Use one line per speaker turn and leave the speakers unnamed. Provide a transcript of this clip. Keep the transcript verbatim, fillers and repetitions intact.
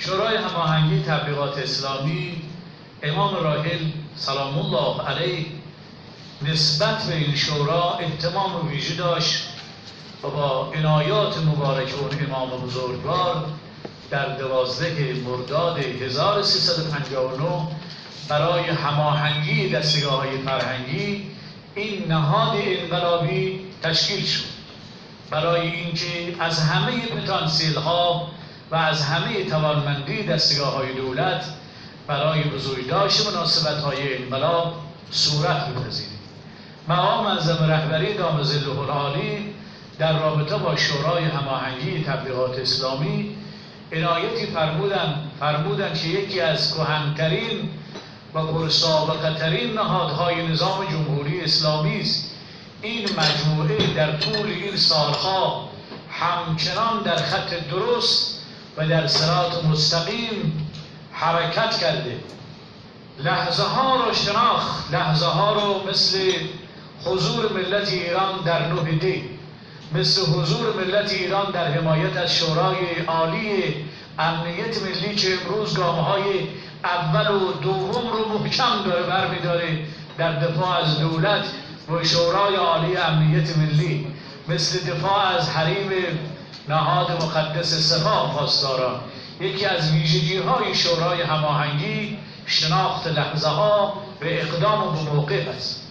شورای هماهنگی تبلیغات اسلامی، امام راحل سلام الله علیه نسبت به این شورا اهتمام ویژه داشت و با عنایات مبارک اون امام بزرگوار در دوازده مرداد هزار و سیصد و پنجاه و نه برای هماهنگی دستگاه‌های فرهنگی این نهاد انقلابی تشکیل شد، برای اینکه از همه پتانسیل ها و از همه توانمندی دستگاه های دولت برای بزرگداشت مناسبت های انقلاب صورت بپذیرد. مقام معظم رهبری دام ظله العالی در رابطه با شورای هماهنگی تبلیغات اسلامی عنایتی فرمودند فرمودند که یکی از کهن‌ترین و پرسابقه‌ترین نهادهای نظام جمهوری اسلامی است. این مجموعه در طول این سالها همچنان در خط درست و در صراط مستقیم حرکت کرده، لحظه ها رو شناخت، لحظه ها رو مثل حضور ملت ایران در نه دی، مثل حضور ملت ایران در حمایت از شورای عالی امنیت ملی که امروز گام‌های اول و دوم رو محکم داره برمی‌داره در دفاع از دولت و شورای عالی امنیت ملی، مثل دفاع از حریم نهاد مقدس سپاه پاسداران. یکی از ویژگی‌های شورای هماهنگی شناخت لحظه ها و اقدام به موقع است.